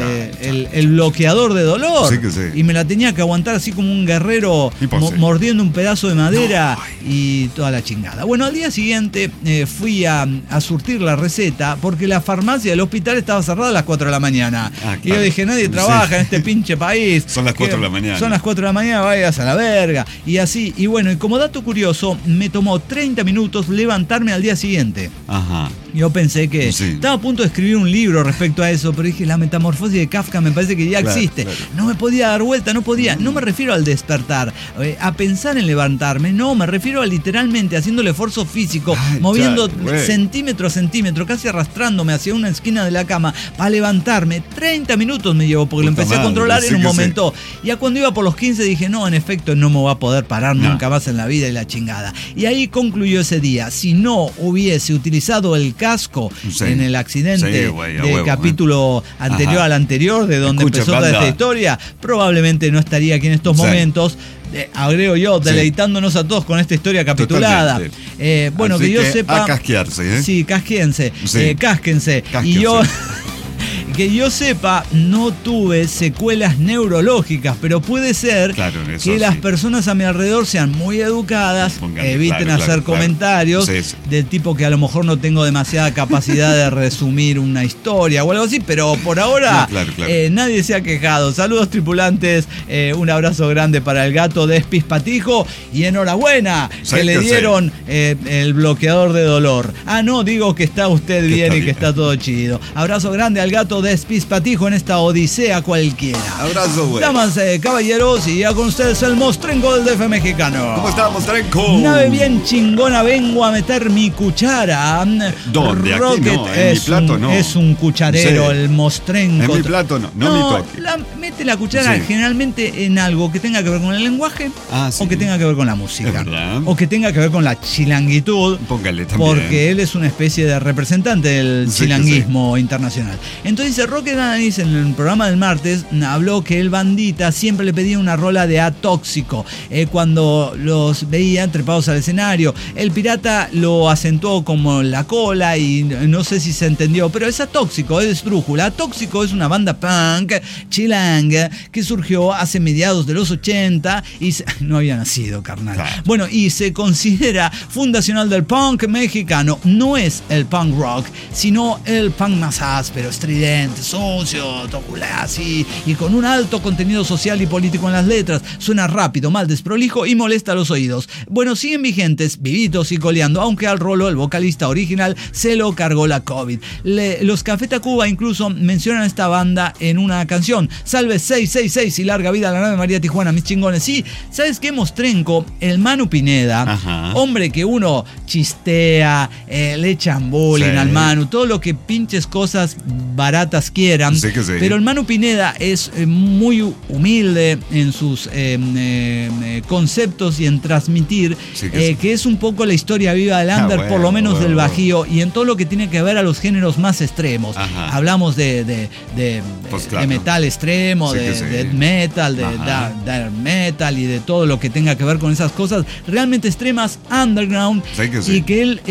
el bloqueador de dolor. Y me la tenía que aguantar así como un guerrero mordiendo un pedazo de madera y toda la chingada. Bueno, al día siguiente fui a surtir la receta porque la farmacia del hospital estaba cerrada a las 4 de la mañana. Y yo dije, nadie trabaja en este pinche país. Son las 4 de la mañana. Son las 4 de la mañana, vayas a la verga. Y así, y bueno, y como dato curioso, me tomó 30 minutos levantarme al día siguiente. Yo pensé que estaba a punto de escribir un libro respecto a eso, pero dije, la metamorfosis de Kafka me parece que ya existe. No me podía dar vuelta, no podía. No me refiero al despertar, a pensar en levantarme, no, me refiero a literalmente haciendo el esfuerzo físico, moviendo centímetro a centímetro, casi arrastrándome hacia una esquina de la cama para levantarme. 30 minutos me llevó porque lo empecé a controlar en un momento. Ya cuando iba por los 15 dije, no, en efecto no me voy a poder parar nunca más en la vida y la chingada. Y ahí concluyó ese día. Si no hubiese utilizado el casco en el accidente del capítulo anterior al anterior, de donde empezó toda esta historia, probablemente no estaría aquí en estos momentos. Agrego yo, deleitándonos a todos con esta historia capitulada. Bueno, así que yo sepa... A casquearse, Sí, casquense. Cásquense. Y yo... Que yo sepa, no tuve secuelas neurológicas, pero puede ser que las personas a mi alrededor sean muy educadas, eviten hacer comentarios del tipo que a lo mejor no tengo demasiada capacidad de resumir una historia o algo así, pero por ahora nadie se ha quejado. Saludos, tripulantes, un abrazo grande para el gato Despistatijo y enhorabuena que le dieron el bloqueador de dolor. No, digo que está usted bien y que está todo chido. Abrazo grande al gato despispatijo en esta odisea cualquiera. Abrazo, güey. Damas, caballeros, y ya con ustedes el Mostrenco del DF mexicano. ¿Cómo está, Mostrenco? Nave bien chingona, vengo a meter mi cuchara. ¿Dónde? Aquí Rocket no, en mi plato no. Es un cucharero, Sí. el Mostrenco. En mi plato no, no me toque. Mete la cuchara Sí. generalmente en algo que tenga que ver con el lenguaje Sí. o que tenga que ver con la música. Es verdad. O que tenga que ver con la chilanguitud. Póngale también. Porque él es una especie de representante del Sí, chilanguismo internacional. Entonces Rocket Ananis en el programa del martes habló que el bandita siempre le pedía una rola de Atóxico cuando los veía trepados al escenario. El pirata lo acentuó como la cola y no sé si se entendió, pero es Atóxico, es esdrújula. Atóxico es una banda punk chilanga que surgió hace mediados de los 80 y no había nacido, carnal. Claro. Bueno, y se considera fundacional del punk mexicano. No es el punk rock, sino el punk más áspero, estridente, sucio, así, y con un alto contenido social y político en las letras. Suena rápido, mal desprolijo y molesta a los oídos. Bueno, siguen vigentes, vivitos y coleando, aunque al Rolo, el vocalista original, se lo cargó la COVID. Los Café Tacuba incluso mencionan a esta banda en una canción. Salve 666 y larga vida a la nave María Tijuana, mis chingones. Sí, ¿sabes qué, Mostrenco? El Manu Pineda, Ajá. hombre que uno chistea, le echan bullying Sí. al Manu, todo lo que pinches cosas baratas quieran. Sí que sí. Pero el Manu Pineda es muy humilde en sus conceptos y en transmitir, Sí que que es un poco la historia viva del under, bueno, por lo menos del bueno. Bajío, y en todo lo que tiene que ver a los géneros más extremos. Ajá. Hablamos de Pues claro. metal extremo, Sí de que sí. death metal, de Ajá. dark metal y de todo lo que tenga que ver con esas cosas realmente extremas, underground, Sí que sí. y que él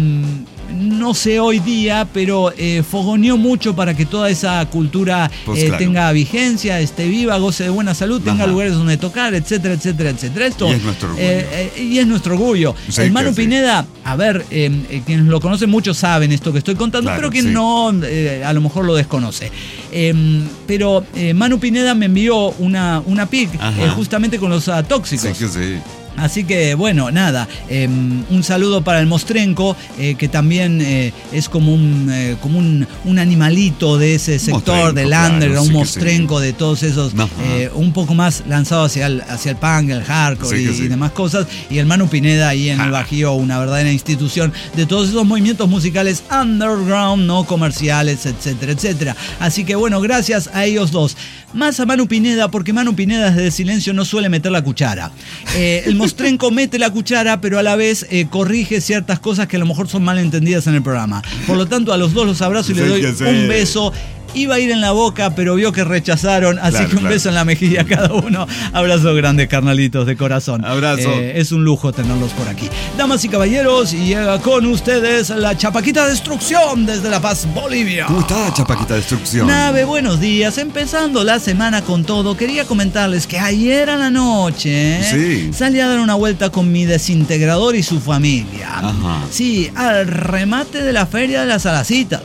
no sé hoy día, pero fogoneó mucho para que toda esa cultura Pues claro. tenga vigencia, esté viva, goce de buena salud, tenga Ajá. lugares donde tocar, etcétera, etcétera, etcétera. Esto, Y es nuestro orgullo. y es nuestro orgullo. Sí El que Manu sí. Pineda, a ver, quienes lo conocen muchos saben esto que estoy contando, Claro, pero quien sí. no, a lo mejor lo desconoce. Pero Manu Pineda me envió una pic Ajá. justamente con los Atóxicos. Sí que sí. Así que bueno, nada, un saludo para el Mostrenco, que también es como un animalito de ese sector Mostrenco, del claro, underground, sí un que sí. Mostrenco de todos esos, Ajá. un poco más lanzado hacia el punk, el hardcore Sí que sí. y demás cosas. Y el Manu Pineda ahí en el Bajío, una verdadera institución de todos esos movimientos musicales underground, no comerciales, etcétera, etcétera. Así que bueno, gracias a ellos dos. Más a Manu Pineda, porque Manu Pineda desde el silencio no suele meter la cuchara. El Mostrenco mete la cuchara, pero a la vez corrige ciertas cosas que a lo mejor son mal entendidas en el programa. Por lo tanto, a los dos los abrazo y Sí les doy que sí. un beso. Iba a ir en la boca, pero vio que rechazaron, así Claro, que un claro. beso en la mejilla a cada uno. Abrazo grande, carnalitos, de corazón. Abrazo. Es un lujo tenerlos por aquí. Damas y caballeros, y llega con ustedes la Chapaquita Destrucción desde La Paz, Bolivia. ¿Cómo está, Chapaquita Destrucción? Nave, buenos días. Empezando la semana con todo, quería comentarles que ayer a la noche Sí. salí a dar una vuelta con mi desintegrador y su familia. Ajá. Sí, al remate de la Feria de las Alacitas.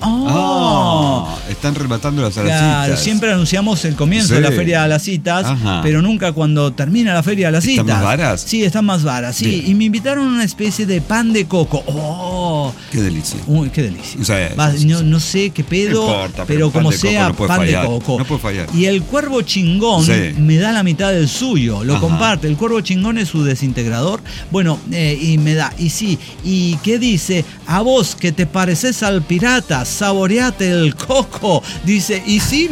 Están rematando las Claro, alacitas. siempre anunciamos el comienzo Sí. de la Feria de las Citas, Ajá. pero nunca cuando termina la Feria de las ¿Están Citas. más varas? Sí, están más varas, sí. Bien. Y me invitaron a una especie de pan de coco. ¡Oh! Qué delicia. Uy, qué delicia. O sea, No sé qué pedo, No importa, pero pan como de coco sea, no puede pan fallar, de coco. no puede fallar. Y el Cuervo Chingón Sí. me da la mitad del suyo, lo Ajá. comparte. El Cuervo Chingón es su desintegrador. Bueno, y me da. Y sí, ¿y qué dice? A vos que te pareces al pirata, saboreate el coco. Dice, y sí,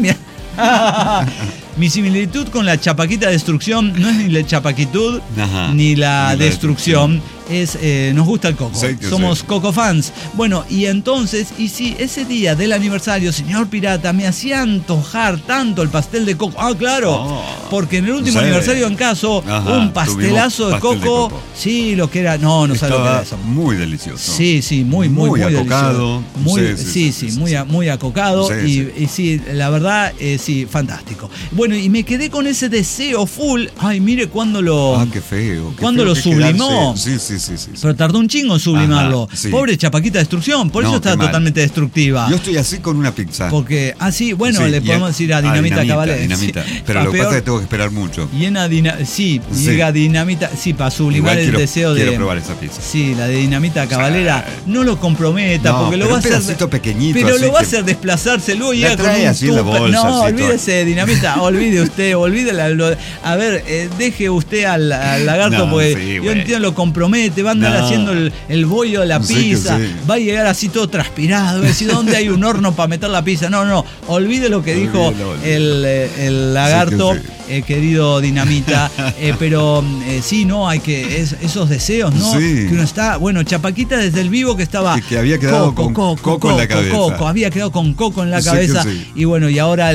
mi similitud con la Chapaquita Destrucción no es ni la chapaquitud Ajá. ni la Ni la destrucción. Nos gusta el coco. Sí, que Somos sí. coco fans. Bueno, y entonces, y si ese día del aniversario, señor pirata, me hacía antojar tanto el pastel de coco. Ah, claro. Oh, porque en el último sí. aniversario en caso, Ajá, un pastelazo de tuvimos pastel de coco. coco. Sí, lo que era. No sabe lo que Estaba era eso. muy delicioso. Sí, muy acocado. delicioso. Muy, muy acocado. Sí, y sí, la verdad, sí, fantástico. Bueno, y me quedé con ese deseo full. Ay, mire cuándo lo. Ah, qué feo. Qué ¿Cuándo feo lo que sublimó? quedarse. Sí. Pero tardó un chingo en sublimarlo. Ajá, sí. Pobre Chapaquita Destrucción, por No, eso está qué mal. totalmente destructiva. Yo estoy así con una pizza. Porque, bueno, Sí, le podemos decir a Dinamita Cabalet. Dinamita. Sí. Pero lo que pasa es que tengo que esperar mucho. Llega Dinamita, para sublimar Igual el deseo de. Quiero probar esa pizza. Sí, la de Dinamita Cabalera. No lo comprometa, No, porque lo pero va a un hacer. pedacito pequeñito, Pero así lo va a que- hacer desplazarse luego y La llega con trae un así en la tupper. bolsa, No, así, olvídese, Dinamita, olvide a ver, deje usted al lagarto, No, porque sí, yo güey. entiendo, lo compromete, va a andar No. haciendo el bollo de la Sí que pizza, sí. va a llegar así todo transpirado, va a decir, ¿dónde hay un horno para meter la pizza? No, olvide lo que dijo Olvídelo. el lagarto. Sí que Querido Dinamita, pero sí, no, hay que, esos deseos, ¿no? Sí. Que uno está, bueno, Chapaquita desde el vivo que estaba... Que había quedado con Coco en la cabeza. Había quedado con Coco en la Sí cabeza, que sí. y bueno, y ahora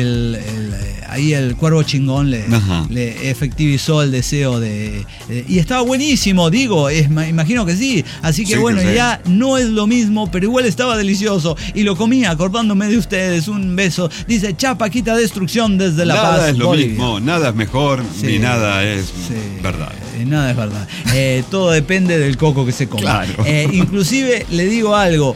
ahí el Cuervo Chingón Ajá. le efectivizó el deseo y estaba buenísimo, digo, imagino que sí, así que Sí, bueno, que sí. ya no es lo mismo, pero igual estaba delicioso, y lo comía acordándome de ustedes, un beso, dice Chapaquita Destrucción desde La Nada Paz, es lo Bolivia. mismo, nada es mejor, Sí, ni nada es sí, verdad. Nada es verdad. Todo depende del coco que se coma. Claro. Inclusive le digo algo,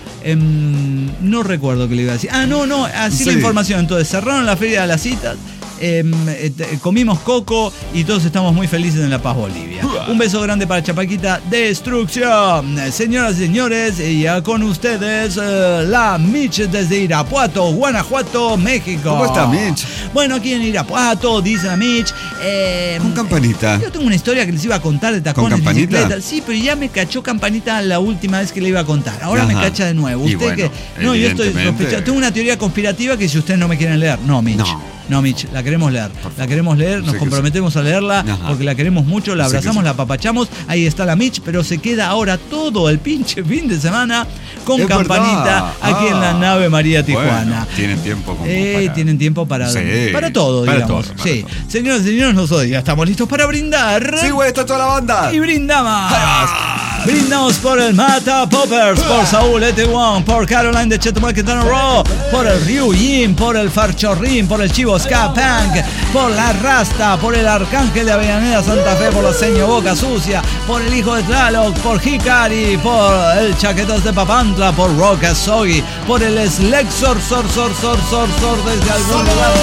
no recuerdo qué le iba a decir. No, así Sí. la información. Entonces cerraron la Feria de las Citas. Comimos coco y todos estamos muy felices en La Paz, Bolivia. Un beso grande para Chapaquita Destrucción. Señoras y señores, ya con ustedes la Mitch desde Irapuato, Guanajuato, México. ¿Cómo está, Mitch? Bueno, aquí en Irapuato, dice la Mitch. Con campanita. Yo tengo una historia que les iba a contar de tacones, ¿Con campanita? bicicletas. Sí, pero ya me cachó Campanita la última vez que le iba a contar. Ahora me Ajá. cacha de nuevo. Y Usted bueno, que. No, yo estoy evidentemente. sospechando. Tengo una teoría conspirativa que si ustedes no me quieren leer. No, Mitch. No, Mitch, la queremos leer. La queremos leer, Sí nos que comprometemos a leerla Ajá. porque la queremos mucho, la Sí que abrazamos, sí. la apapachamos. Ahí está la Mitch, pero se queda ahora todo el pinche fin de semana con Es Campanita verdad. aquí en la nave María Tijuana. Bueno, tienen tiempo como para... Tienen tiempo para todo, para digamos. todo, para Sí. todo. Señoras y señores, nosotros ya estamos listos para brindar. Sí, güey, está toda la banda. Y brindamos. Brindamos por el Mata Poppers, por Saúl Etewan, por Caroline de Chetumal Quintana Roo, por el Ryu Yin, por el Farchorrín, por el Chivo Ska Punk, por la Rasta, por el Arcángel de Avellaneda Santa Fe, por la Seño Boca Sucia, por el Hijo de Tlaloc, por Hikari, por el Chaquetas de Papantla, por Roca Sogi, por el Slexor, Sor desde algún lugar.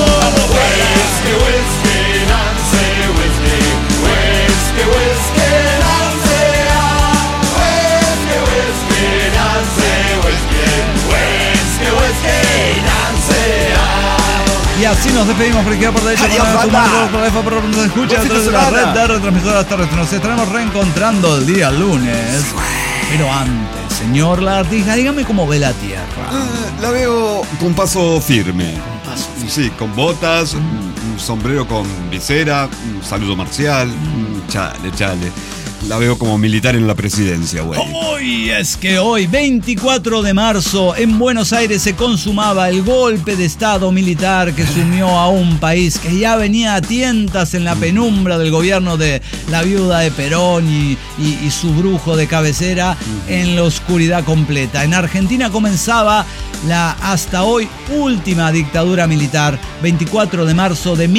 Y así nos despedimos por izquierda, por derecha, Adiós, por banda. por F, por donde se escucha, Buen fin a través de de la semana. red de retransmisoras terrestres. Nos estaremos reencontrando el día lunes. Pero antes, señor Lagartija, dígame cómo ve la Tierra. La veo con paso firme. Sí, con botas, un sombrero con visera, un saludo marcial. Chale. La veo como militar en la presidencia, güey. Hoy es que hoy, 24 de marzo, en Buenos Aires se consumaba el golpe de Estado militar que sumió a un país que ya venía a tientas en la penumbra del gobierno de la viuda de Perón y su brujo de cabecera en la oscuridad completa. En Argentina comenzaba la hasta hoy última dictadura militar, 24 de marzo de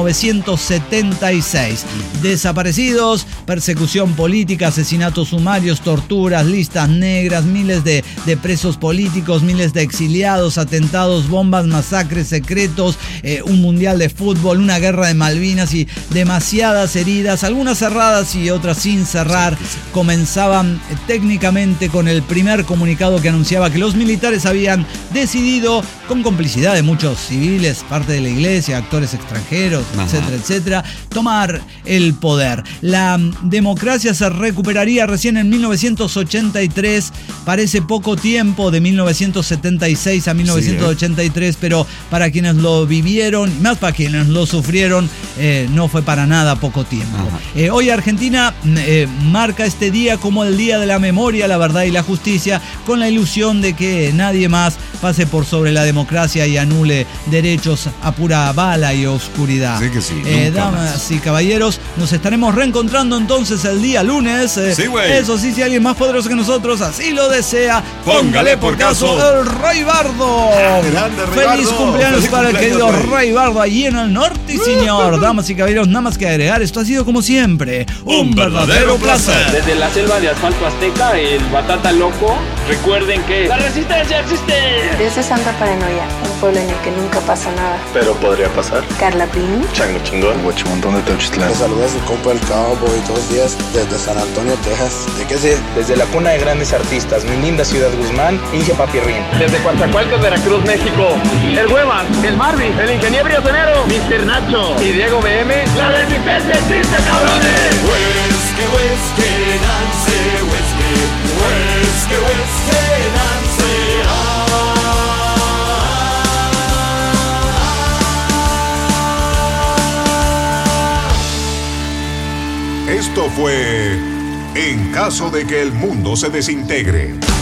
1976. Desaparecidos, persecución política, asesinatos sumarios, torturas, listas negras, miles de presos políticos, miles de exiliados, atentados, bombas, masacres secretos, un mundial de fútbol, una guerra de Malvinas y demasiadas heridas, algunas cerradas y otras sin cerrar. Comenzaban técnicamente con el primer comunicado que anunciaba que los militares habían decidido, con complicidad de muchos civiles, parte de la iglesia, actores extranjeros, etcétera, tomar el poder. La democracia se recuperaría recién en 1983, parece poco tiempo, de 1976 a 1983, pero para quienes lo vivieron, y más para quienes lo sufrieron, no fue para nada poco tiempo. Hoy Argentina marca este día como el Día de la Memoria, la Verdad y la Justicia, con la ilusión de que nadie más pase por sobre la democracia y anule derechos a pura bala y oscuridad. Sí que sí, damas y caballeros, nos estaremos reencontrando entonces el día lunes. Sí, güey. Eso sí, si alguien más poderoso que nosotros así lo desea, Póngale por caso el Rey Bardo. Grande Rey Feliz Bardo. cumpleaños Feliz para el cumpleaños, querido Rey Bardo allí en el norte, señor. Damas y caballeros, nada más que agregar, esto ha sido como siempre un verdadero placer. Desde la selva de asfalto azteca, el Batata Loco, recuerden que la resistencia existe. Desde Santa Paranoia, un pueblo en el que nunca pasa nada. Pero podría pasar. Carla Pini. Chango chingón. Huachimontón de Teuchitlán. Te saluda su compa el Cowboy todos los días desde San Antonio, Texas. ¿De qué sé? Desde la cuna de grandes artistas, mi linda ciudad Guzmán, Inge Papirrín. Desde Coatzacoalcos, Veracruz, México, el Huevas, el Marvin, el Ingeniero Briotonero, Mr. Nacho y Diego BM. ¡La resistencia existe, cabrones! Whisky, whisky, Nancy, whisky, whisky, whisky, Nancy. Esto fue En caso de que el mundo se desintegre.